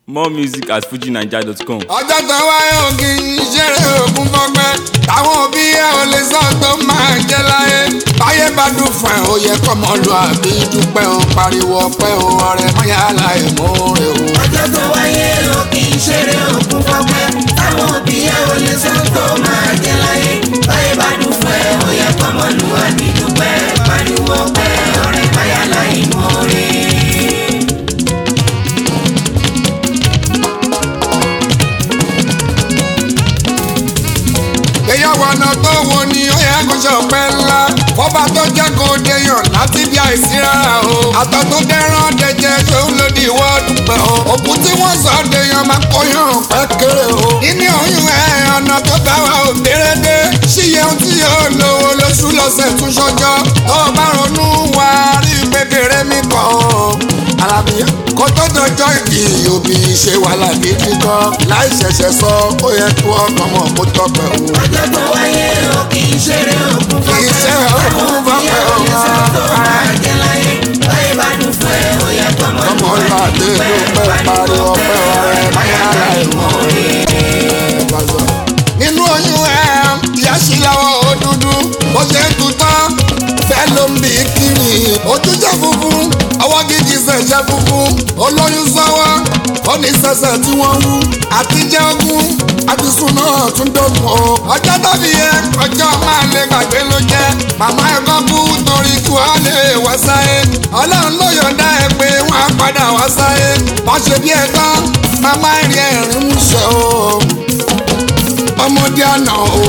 More music at fujinaija.com. ọjọ́ tó wáyé ògì ìṣeré ògùn fọgbẹ́ táwọn òbí ẹ̀ ò lè sọ tó máa jẹ́ láyé báyé bá dùn fún ẹ̀ ó yẹ kọ́mọ lu àbí dúpẹ́ o pariwo ọpẹ́ o ọ̀rẹ́ mọ́yá láì mọ́re o. ọjọ́ tó wáyé ògì ìṣeré ògùn fọgbẹ́ táwọn òbí ẹ̀ ò lè sọ tó máa jẹ́ láyé báyé bá dùn fún ẹ̀ ó yẹ kọ́mọ lu àbí dúpẹ́ pariwo ọpẹ́ ọ̀rẹ́ mọ́yá láì mọ́re. ìyàwó ọ̀nà tó wo ni ó yẹ kó ṣe ọ̀pẹ ńlá fọba tó jẹ́ kó deyàn láti bí àìsí rárá o àtọ̀ tó dẹ́rán dẹjẹ́ tó ń lòdì ìwọ́ dúpẹ́ o òkú tí wọ́n sọ deyàn máa kóyàn pẹ́ kéré o nínú oyún ẹ̀ ọ̀nà tó bá wa ò dérédé ṣíyẹ ohun tí yóò lówó lóṣù lọ́sẹ̀ tún ṣọjọ́ tó o bá ronú wá rí kékeré mi kàn o alábí kó tó dọjọ́ ìbí òbí ṣe wàhálà gidi kan láì ṣẹ̀ṣẹ̀ sọ ó yẹ kó ọkàn mọ̀ kó tọpẹ́ o. ọjọ́ tó wáyé o kì í ṣeré òkun fọ́pẹ́. kì í ṣe òkun fọ́pẹ́ o. àjẹ́ láyé báyé bá dùn fún ẹ ó yẹ kọ́mọ lù wá dúpẹ́ pariwo ọpẹ́ ọ̀rẹ́ máyà láì mọ̀ rí. nínú oyún ìyá sí láwọ̀ ó dúdú ó ṣe é tutọ́ bẹ́ẹ̀ ló ń bí kiri ojú jẹ́ funfun ọwọ́ gidi ṣẹ̀ṣẹ̀ funfun olóyún sọ́wọ́ ó ní sẹ̀sẹ̀ tí wọ́n wú àtijọ́ ogún àtisùn náà tún dógún o ọjọ́ tàbí yẹ ọjọ́ máa lè gbàgbé ló jẹ́ màmá ẹ̀kọ́ kú torí kí wọ́n lè wá sáyé ọlọ́run ló yọ̀ǹda ẹ̀ pé wọ́n á padà wá sáyé wọ́n ṣe bí ẹ̀tọ́ màmá ẹ̀rín ẹ̀rín mú ṣe o ọmọdé àná o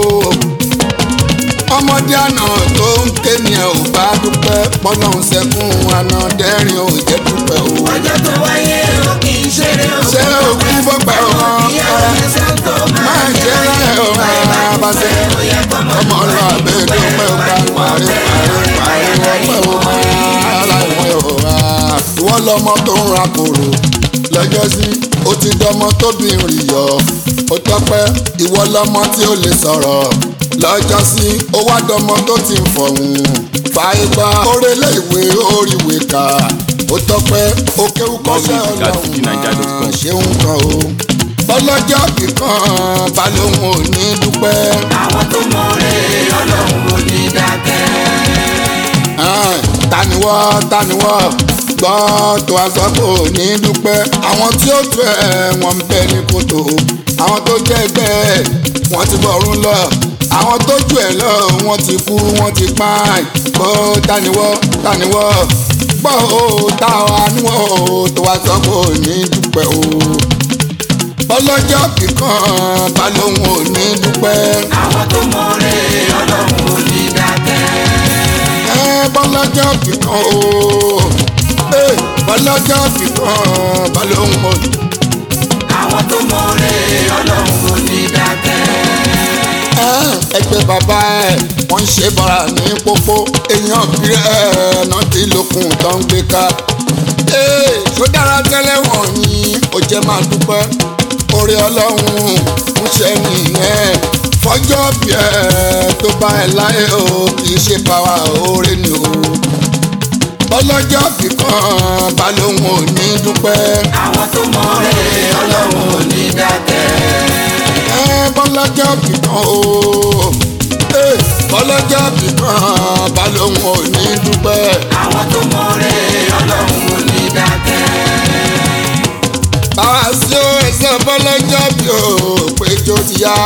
ọmọdé àná tó ń ké ni ẹ ò bá dúpẹ́ pọ́nlọ́hún sẹ́kún àná dẹ́rìn ò jẹ́ dúpẹ́ o. ọjọ́ tó wáyé o kì í ṣeré o. ṣé òkú fọ́pẹ́ o máa jẹ́ rẹ̀ o máa bá ṣe ọmọ lọ àbẹ́ dúpẹ́ o parí ọpẹ́ o máa láìwẹ́ o. ìwọ lọmọ tó ń ra kòrò lọ́jọ́ sí ó ti dọmọ tóbìnrin yọ ó tọ́pẹ́ ìwọ lọmọ tí ó lè sọ̀rọ̀ lọ́jọ́ sí ó wá dọmọ tó ti ń fọ̀hún fàìgbà orélé ìwé oríwé kà ó tọ́pẹ́ ó kéwú kọ́ṣẹ́ ọlọ́run ṣéun kan o ọlọ́jọ́ kíkan balóhùn ò ní dúpẹ́. àwọn tó mọ̀ọ́rẹ́ ọlọ́run ò ní dákẹ́. taniwọ́ gbọ́ tó aṣọ kò ní dúpẹ́ àwọn tí ó tó ẹ̀ wọ́n ń bẹ ní kòtò àwọn tó jẹ́ ẹgbẹ́ wọ́n ti bọ̀rún lọ àwọn tó jù ẹ̀ lọ wọ́n ti kú wọ́n ti pààyàn gbọ́ taniwọ́ gbọ́ ó táwa níwọ̀ ó tó aṣọ kò ní dúpẹ́ o ọlọ́jọ́ kíkan balóhùn ò ní dúpẹ́. àwọn tó mọ̀ọ́rẹ́ ọlọ́run ò ní dákẹ́. bọ́lọ́jọ́ kíkan o bọ́lọ́jọ́ kíkan balóhùn ò ní. àwọn tó mọ̀ọ́rẹ́ ọlọ́run ò ní dákẹ́. ẹgbẹ́ bàbá ẹ̀ wọ́n ń ṣe bọ́ra ní pópó èèyàn kiri ẹ̀ náà ti lókun tó ń gbé ká. ṣó dára tẹ́lẹ̀ wọ̀nyí ó jẹ́ máa dúpẹ́ orí ọlọ́run ń ṣe nìyẹn fọjọ́ bí ẹ tó bá ẹ láyé o kì í ṣe báwa oore ni o ọlọ́jọ́ kíkan balóhùn ò ní dúpẹ́. àwọn tó mọ̀ọ́rẹ́ ọlọ́run ò ní dákẹ́. bọ́lọ́jọ́ kíkan o bọ́lọ́jọ́ kíkan balóhùn ò ní dúpẹ́. àwọn tó mọ̀ọ́rẹ́ ọlọ́run ò ní dákẹ́. báwa sí o ẹsẹ̀ bọ́lọ́jọ́ bí o péjọ ti yá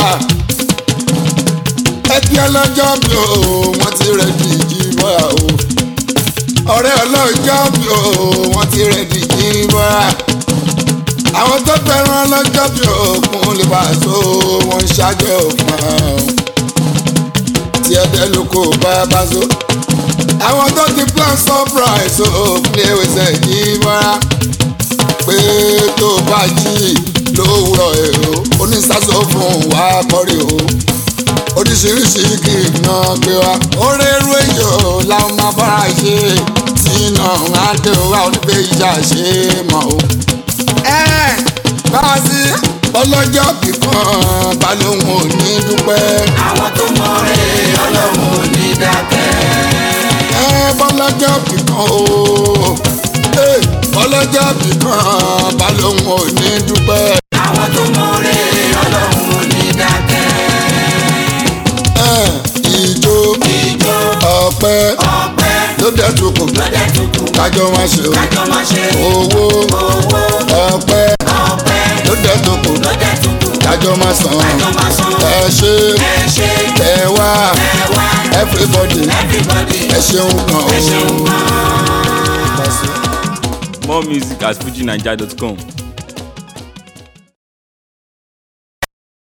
ẹbí ọlọ́jọ́ bí o wọ́n ti rẹ̀ dìjì bọ́ra o ọ̀rẹ́ ọlọ́jọ́ bí o wọ́n ti rẹ̀ dìjì bọ́ra àwọn tó fẹ́ràn ọlọ́jọ́ bí o kún lè bá so wọ́n ń ṣáájọ́ òfin tí ẹ̀dẹ́ ló kó bá bá so àwọn tó ti plan surprise o ní ewéṣẹ̀ yìí bọ́ra pé tó bá jí lówùrọ̀ èrò onísàsọ fún wa kọrí o oríṣiríṣi kì í ná gbé wa orí eru èyàn làwọn máa bára ṣe tí iná adé wa oníbẹ̀ ìjà ṣe mọ́ o. báwa sí ọlọ́jọ́ kíkan balóhùn ò ní dúpẹ́. àwọn tó mọ̀ọ́rẹ́ ọlọ́run ò ní dákẹ́. bọ́lọ́jọ́ kíkan o ọlọ́jọ́ kíkan balóhùn ò ní dúpẹ́. àwọn tó mọ̀ọ́rẹ́ ọlọ́run ò ní dákẹ́. ìjó ọpẹ́ ló dẹ̀ tukù kájọ máa ṣe owó ọpẹ́ ló dẹ̀ tukù kájọ máa san ẹ ṣe ẹ wá everybody ẹ ṣeun kan o. More music at fujinaija.com.